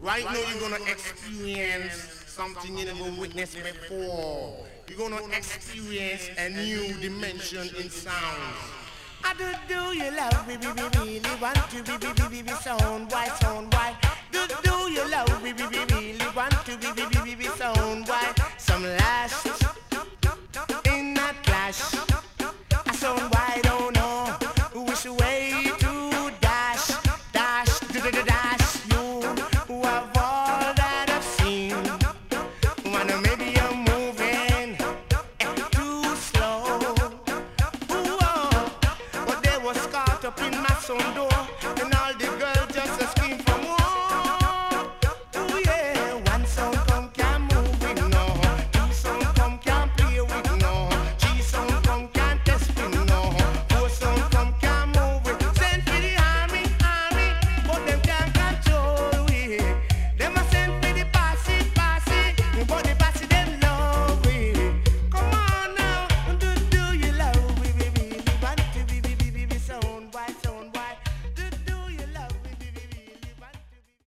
Right now you're gonna experience something you never witnessed before. You're gonna experience a new dimension in sound. I do you love me, really want to be sound white, sound white. Do